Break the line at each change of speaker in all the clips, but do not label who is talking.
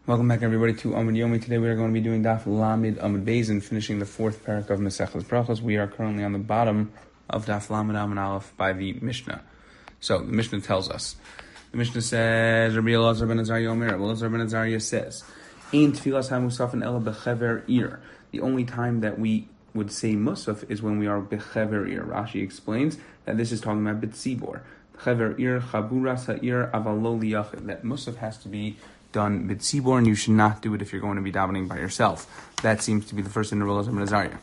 Welcome back, everybody, to Amud Yomi. Today we are going to be doing Daf Lamed Amud Beis and finishing the fourth parak of Maseches Brachos. We are currently on the bottom of Daf Lamed Amud Aleph by the Mishnah. So the Mishnah tells us. The Mishnah says, Rabbi Elazar ben Azariah Omer, Rabbi Elazar ben Azariah says, Ein tfilas ha-musafin ela bechever ir. The only time that we would say musaf is when we are bechever ir. Rashi explains that this is talking about bitzibor. Bechever ir, chabura sa'ir, avalo liyachid. That musaf has to be done bitzibor, and you should not do it if you're going to be davening by yourself. That seems to be the first in the Rabbi Elazar ben Azariah.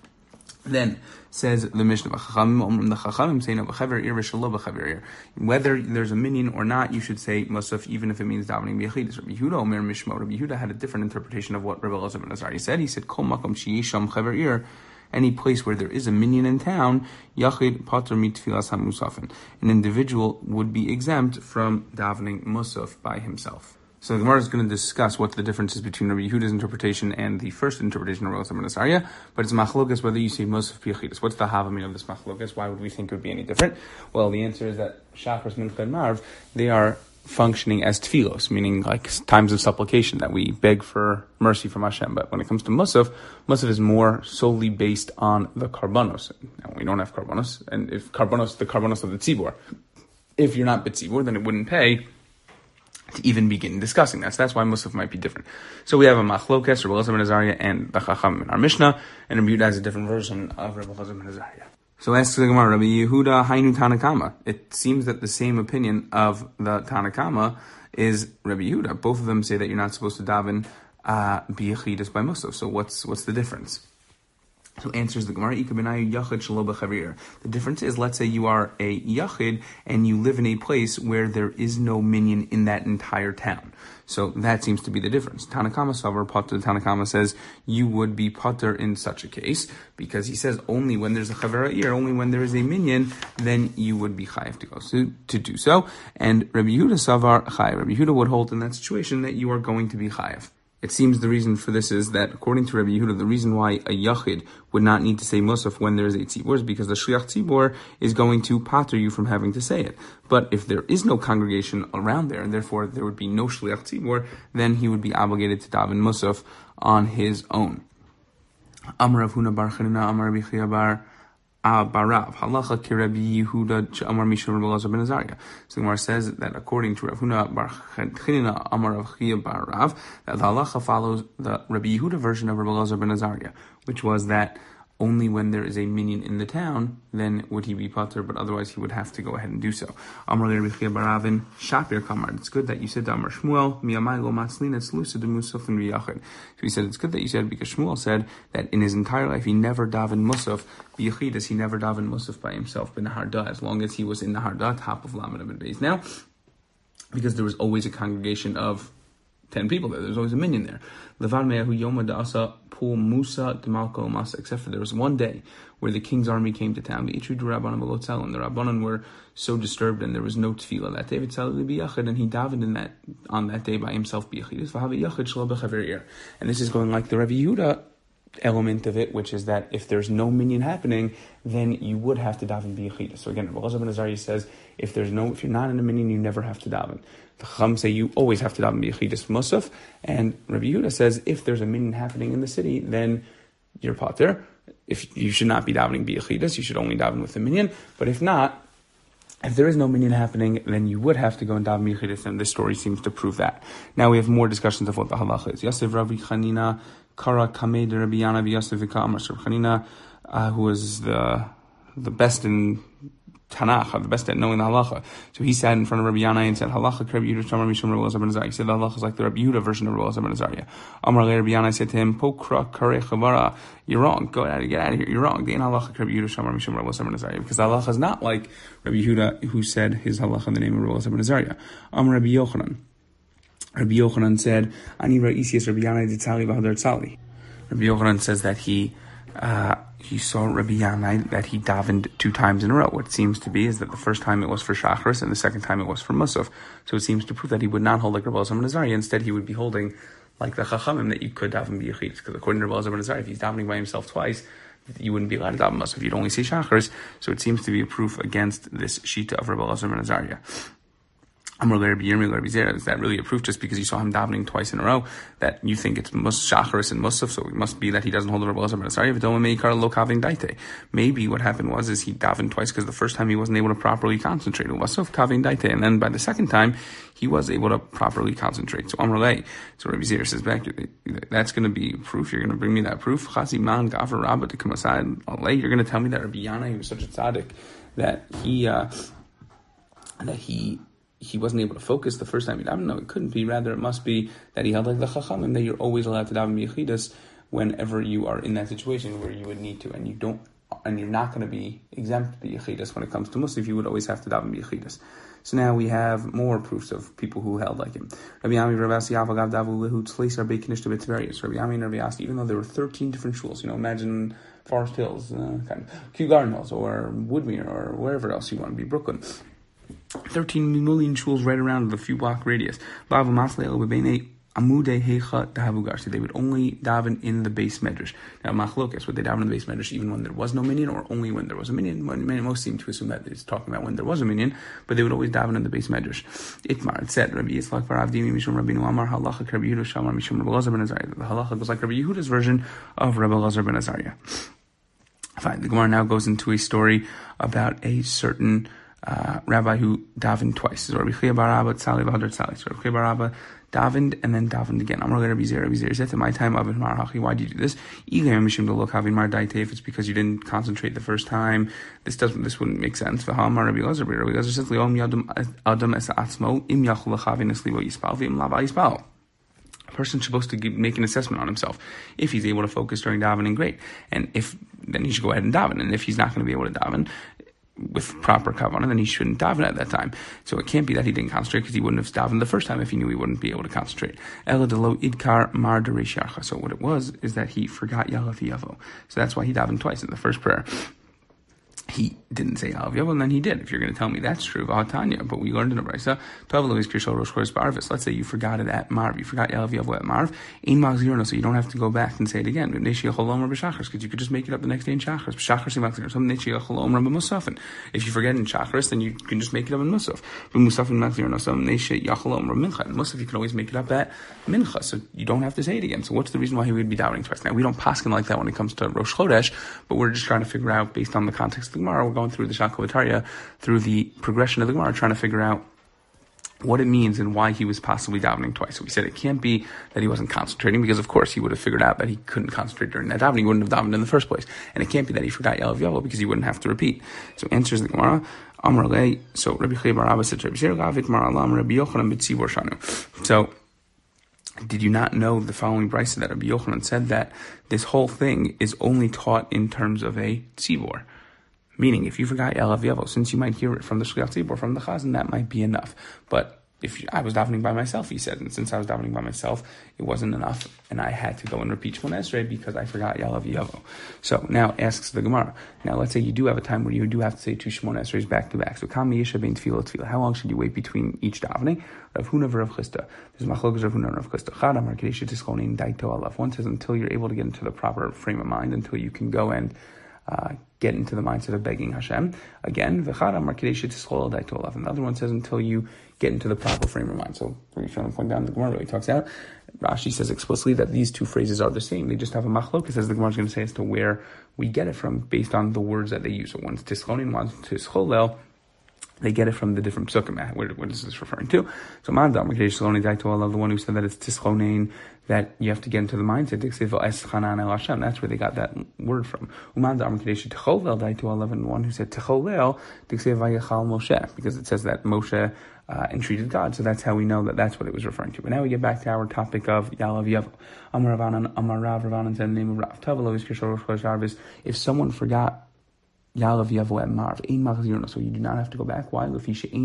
Then says the Mishnah, the Chachamim say no b'chever ir v'shelo b'chever ir. Whether there's a minyan or not, you should say musaf, even if it means davening b'yachidus. Rabbi Yehuda Omer Mishmo. Rabbi Yehuda had a different interpretation of what Rabbi Elazar ben Azariah said. He said, Kol makom sheyisham chever ir. Any place where there is a minyan in town, yachid pater mitfilas hamusafin. An individual would be exempt from davening musaf by himself. So the Gemara is going to discuss what the difference is between Rabbi Yehuda's interpretation and the first interpretation of Rabbi Elazar ben Azariah, but it's machlokas whether you say musaf b'yachidus. What's the havamina of this machlokas? Why would we think it would be any different? Well, the answer is that Shachris, Mincha, and Marv, they are functioning as tfilos, meaning like times of supplication that we beg for mercy from Hashem. But when it comes to musaf, musaf is more solely based on the karbanos. Now, we don't have karbanos, and if karbanos, the karbanos of the tzibor. If you're not b'tzibor, then it wouldn't pay to even begin discussing that. So that's why musaf might be different. So we have a machlokes, Rabbi Elazar ben Azariah, and the Chacham in our Mishnah, and Rabbi Yehuda has a different version of Rabbi Elazar ben Azariah. So asks the Gemara, Rabbi Yehuda Hainu Tanakama. It seems that the same opinion of the Tanakama is Rabbi Yehuda. Both of them say that you're not supposed to daven b'yachidus by musaf. So what's the difference? So answers the Gemara, the difference is, let's say you are a yachid and you live in a place where there is no minyan in that entire town. So that seems to be the difference. Tanakama Savar Pater, Tanakama says you would be pater in such a case, because he says only when there's a chavera ir, only when there is a minyan, then you would be chayav to do so. And Rabbi Yehuda Savar chayav. Rabbi Yehuda would hold in that situation that you are going to be chayav. It seems the reason for this is that, according to Rabbi Yehuda, the reason why a yachid would not need to say musaf when there is a tzibor is because the shliach tzibor is going to pater you from having to say it. But if there is no congregation around there, and therefore there would be no shliach tzibor, then he would be obligated to daven musaf on his own. Amar Rav Huna bar Chanina, Amar Rabbi Chia bar Barav, halacha ki Rabbi Yehuda Amar Mishum Rabbi Elazar ben Azariah. So the Gemara says that according to Rav Huna bar Chanina, Amar Rav Chia Barav, that the halacha follows the Rabbi Yehuda version of Rabbi Elazar ben Azariah, which was that only when there is a minyan in the town, then would he be pater, but otherwise he would have to go ahead and do so. Amar Rabbi Chia Baravin Shapir Kamar. It's good that you said to Amar Shmuel Miyamai lo matzlin et slusa de musaf and riyachid. So he said it's good that you said, because Shmuel said that in his entire life he never davened musaf b'yachidus, he never davened musaf by himself in the harda, as long as he was in the harda, top of Lamed Amud Beis. Now, because there was always a congregation of 10 people there. There's always a minyan there. Levan me'ahu yoma da'asa pul Musa demalko masa. Except for there was one day where the king's army came to town. And the Rabbanan were so disturbed, and there was no tefillah that day. And he davened on that day by himself. And this is going like the Rabbi Yehuda element of it, which is that if there's no minyan happening, then you would have to daven b'yachidus. So again, Rabbi Elazar ben Azariah says if you're not in a minyan, you never have to daven. The Chacham say you always have to daven b'yachidus musaf, and Rabbi Yehuda says if there's a minyan happening in the city, then you're pater. If you should not be davening b'yachidus, you should only daven with the minyan. But if not, if there is no minyan happening, then you would have to go and daven b'yachidus, and this story seems to prove that. Now we have more discussions of what the halacha is. Yosef Rabbi Chanina Kara Kamei de Rabbi Yana v'Yosef v'Ka Amar Rabbi Chanina, who was the best in Tanakh, the best at knowing the halacha. So he sat in front of Rabbi Yana and said, halacha Rabbi Yehuda Shamar Mishum Rabbi Elazar ben Azariah. He said the halacha is like the Rabbi Yehuda version of Rabbi Elazar ben Azariah. Amar Rabbi Yana said to him, Pokra Kare Chavara, you're wrong. Get out of here. You're wrong. The halacha Rabbi Yehuda Shamar Mishum Rabbi Elazar ben Azariah, because the halacha is not like Rabbi Yehuda who said his halacha in the name of Rabbi Elazar ben Azariah. Amar Rabbi Yochanan. Rabbi Yochanan said, Ani Ra'isias Rabbi Yana Ditzali v'Hadar Tzali. Rabbi Yochanan says that he saw Rabbi Yanai that he davened 2 times in a row. What seems to be is that the first time it was for Shachris and the second time it was for Musaf. So it seems to prove that he would not hold like Rabbi Elazar ben Azariah. Instead, he would be holding like the Chachamim that you could daven b'yachidus. Because according to Rabbi Elazar ben Azariah, if he's davening by himself twice, you wouldn't be allowed to daven Musaf. You'd only say Shachris. So it seems to be a proof against this Shita of Rabbi Elazar ben Azariah. Is that really a proof just because you saw him davening twice in a row that you think it's shacharis and musaf? So it must be that he doesn't hold the Rebbe Elazar ben Azariah. Maybe what happened was he davened twice because the first time he wasn't able to properly concentrate. And then by the second time he was able to properly concentrate. So Amrulay. So Rabbi Zir says back, that's going to be proof. You're going to bring me that proof. You're going to tell me that Rabbi Yana, he was such a tzaddik that he wasn't able to focus the first time he davened. No, it couldn't be. Rather, it must be that he held like the Chachamim, that you're always allowed to daven b'yechidus whenever you are in that situation where you would need to, and you're not going to be exempt b'yechidus when it comes to Musaf. You would always have to daven b'yechidus. So now we have more proofs of people who held like him. Rabbi Ami, Rabbi Asi, Avagav, Davu, Lehu, Tzleis, Rabbi Kinish, Rabbi Ami and Rabbi Asi, even though there were 13 different shuls, imagine Forest Hills, kind of Kew Garden Hills, or Woodmere, or wherever else you want to be, Brooklyn. 13 million shuls right around the few block radius. So they would only daven in the base medrash. Now, machlokas, would they daven in the base medrash even when there was no minyan, or only when there was a minyan? Most seem to assume that it's talking about when there was a minyan, but they would always daven in the base medrash. Itmar, it said, Rabbi Yitzchak bar Avdimi mishum Rabbeinu Amar halacha Rabbi Yehuda shamar mishum Rabbi Elazar ben Azariah. The halacha goes like Rabbi Yehuda's version of Rabbi Elazar ben Azariah. Fine. The Gemara now goes into a story about a certain rabbi who davened twice. So Rabbi Chia bar Abba Tzali v'Hadar Tzali. So Rabbi Chia bar Abba davened and then davened again. Amar Rabbi Zera. Rabbi Zera said, "To my time, Avin Mar Hachi. Why do you do this? If it's because you didn't concentrate the first time, this wouldn't make sense." V'Hamar Rabbi Elazar. Rabbi Elazar says, "Leom yadam adam es atzmo im yachol lechavin eslivo yispal v'im lava yispal." A person's supposed to make an assessment on himself. If he's able to focus during davening, great. And then he should go ahead and daven. And if he's not going to be able to daven with proper kavanah, then he shouldn't daven at that time. So it can't be that he didn't concentrate because he wouldn't have davened the first time if he knew he wouldn't be able to concentrate. Ela delo idkar mar deresh yarcha. So what it was is that he forgot Yalav Yavo. So that's why he davened twice in the first prayer. He didn't say Yalav Yavo, and then he did. If you're going to tell me that's true, Vahatanya, but we learned in a brisa, let's say you forgot it at Marv, you forgot Yalav Yavo at Marv, so you don't have to go back and say it again, because you could just make it up the next day in Shachris. If you forget in Shachris, then you can just make it up in Musaf. Musaf, you can always make it up at Mincha, so you don't have to say it again. So what's the reason why he would be doubting twice? Now, we don't paskin like that when it comes to Rosh Chodesh, but we're just trying to figure out, based on the context of the Gemara, we're going through the Shakovataria, through the progression of the Gemara, trying to figure out what it means and why he was possibly davening twice. So we said it can't be that he wasn't concentrating, because of course he would have figured out that he couldn't concentrate during that davening. He wouldn't have davened in the first place. And it can't be that he forgot Yalav Yavo, because he wouldn't have to repeat. So answers the Gemara, Amar Lei, so Rabbi Chia bar Abba said, Rabbi Zera Gavit Mar Alam Rabbi Yochanan b'tzibor shanu. So, did you not know the following brisa that Rabbi Yochanan said that this whole thing is only taught in terms of a tzibor? Meaning, if you forgot Yalav Yavo, since you might hear it from the Shliach Tzibor, from the Chazan, that might be enough. But if I was davening by myself, he said, and since I was davening by myself, it wasn't enough, and I had to go and repeat Shmona Esrei because I forgot Yalav Yavo. So now asks the Gemara. Now let's say you do have a time where you do have to say two Shmona Esreis back to back. So Kama Yisha Bein Tefillah Tefillah. How long should you wait between each davening? Rav Huna v'Rav Chisda. There's Machlokes Rav Huna and Rav Chisda. Chad Amar Kedei Shetischonin Daito Alav. One says until you're able to get into the proper frame of mind, until you can go and get into the mindset of begging Hashem. Again, Another one says until you get into the proper frame of mind. So we're trying to point down the Gemara. He talks out. Rashi says explicitly that these two phrases are the same. They just have a machlokes, as the Gemara is going to say, as to where we get it from based on the words that they use. So one's tischonin, one's tischolel. They get it from the different psukim. What is this referring to? So the one who said that it's tischonin, that you have to get into the mindset. That's where they got that word from. And one who said techolel, because it says that Moshe entreated God. So that's how we know that that's what it was referring to. But now we get back to our topic of Yalav Yavo. Amar Ravanan said the name of Rav Tavalo. If someone forgot Yalav Yavo at Marv, so you do not have to go back. Why?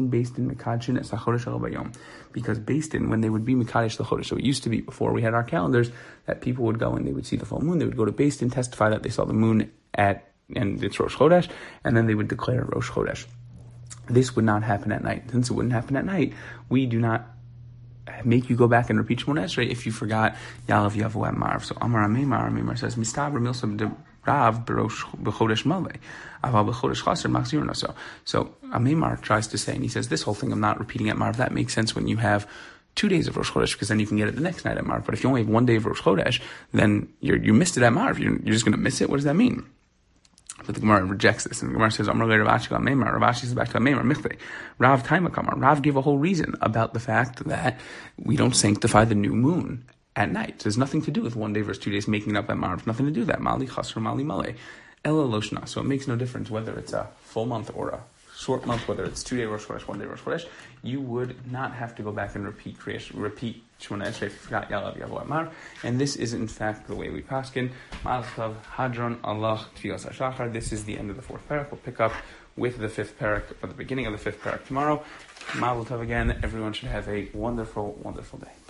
Because based in when they would be Mekadesh the Chodesh, so it used to be before we had our calendars that people would go and they would see the full moon. They would go to Beis Din, testify that they saw the moon and it's Rosh Chodesh, and then they would declare Rosh Chodesh. This would not happen at night. Since it wouldn't happen at night, we do not make you go back and repeat Shmona Esrei if you forgot Yalav Yavo at Marv. So Amar Amemar says, Mistabra Milsa Rav b'chodesh malvei, aval b'chodesh chaser machzir naso. So Amemar tries to say, and he says, this whole thing of not repeating at Marv, that makes sense when you have 2 days of Rosh Chodesh, because then you can get it the next night at Marv. But if you only have 1 day of Rosh Chodesh, then you missed it at Marv. You're just going to miss it? What does that mean? But the Gemara rejects this, and the Gemara says, Amar Rav Ashi Amemar. Rav Ashi says back to Amemar, Michle. Rav Taima Kamar. Rav gave a whole reason about the fact that we don't sanctify the new moon at night. There's nothing to do with 1 day versus 2 days making it up at Marv. Nothing to do with that. Mali Chasr, Mali Male. Ela Loshna. So it makes no difference whether it's a full month or a short month, whether it's 2 day Rosh Chodesh, 1 day Rosh Chodesh. You would not have to go back and repeat Shemona Esrei if you forgot Yalav Yavo Amar. And this is in fact the way we paskin. Ma'alav Hadron Allah Tfilas HaShachar. This is the end of the 4th parak. We'll pick up with the 5th parak, or the beginning of the 5th parak tomorrow. Ma'alav again. Everyone should have a wonderful, wonderful day.